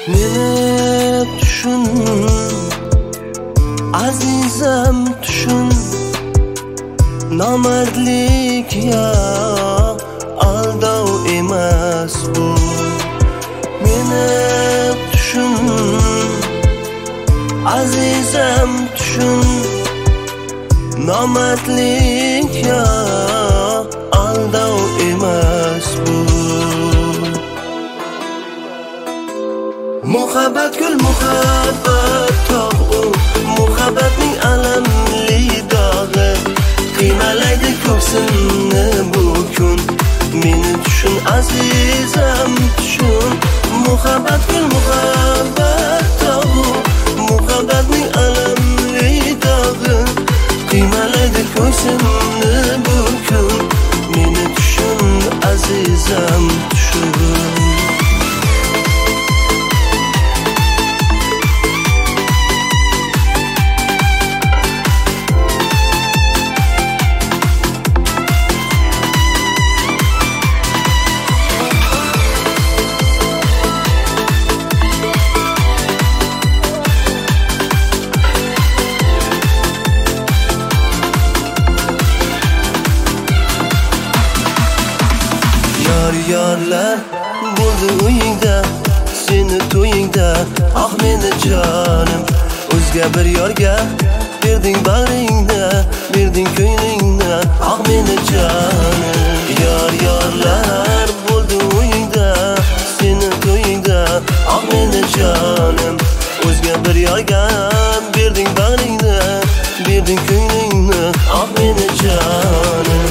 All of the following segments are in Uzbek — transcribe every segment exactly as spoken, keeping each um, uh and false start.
Meni tushun azizam, tushun. Nomardlik ya aldov emas bu. Meni tushun azizam, tushun. Nomardlik ya aldov emas bu. Muhabbat gul, muhabbat tog'u, muhabbatning alamli dog'i qiymalaydi ko'ksimni bu kun. Meni tushun azizam, tushun. Muhabbat gul, muhabbat tog'u, muhabbatning alamli dog'i qiymalaydi ko'ksimni bu kun. Meni tushun azizam, tushun. Yorlar bo'ldi uyingda, seni to'yingda. Ah meni jonim, o'zga bir yorga berding bag'ringda, berding ko'nglingda. Ah meni jonim, yor yorlar bo'ldi uyingda, seni to'yingda. Ah meni jonim, o'zga bir yorga berding bag'ringda, berding ko'nglingda. Ah meni jonim.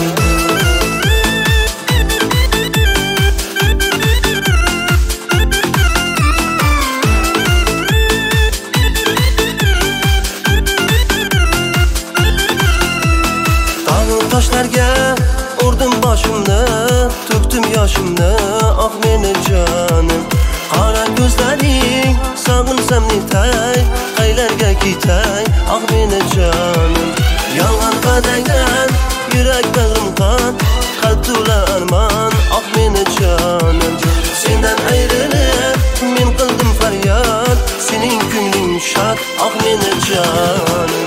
Toshlarga urdim boshimni, to'kdim yoshimni. Ah meni jonim, qora ko'zlaring sog'insam netay, qaylarga ketay. Ah meni jonim, yolg'on qadangdan yurak bag'rim qon, qalb to'la armon. Ah meni jonim, sendan ayrilib men qildim faryod, sening ko'ngling shod. Ah meni jonim.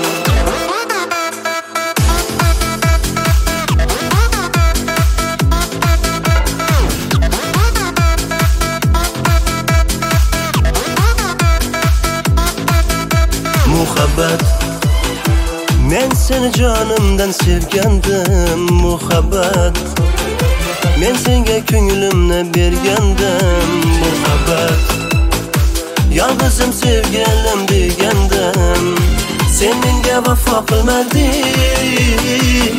Muhabbat, men seni jonimdan sevgandim. Muhabbat, men senga ko'nglimni bergandim. Muhabbat, yolg'izim sevganim degandim. Sen menga vafo qilmading.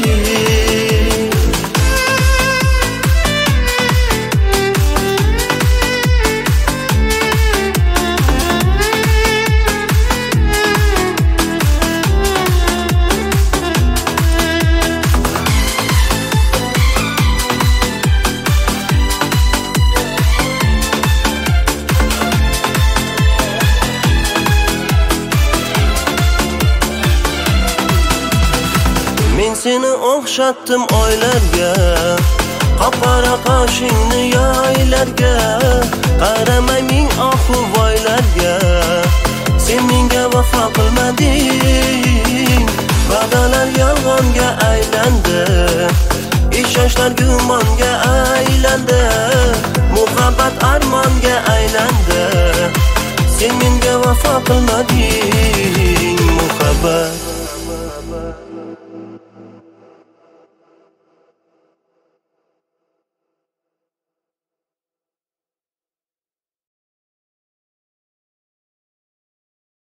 Men seni o'xshatdim oylarga, qop-qora qoshingni yoylarga. Qaramay ming ahvoylarga, sen menga vafo qilmading. Va'dalar yolg'onga aylandi, ishonchlar gumonga aylandi. Muhabbat armonga aylandi, sen menga vafo qilmading. Muhabbat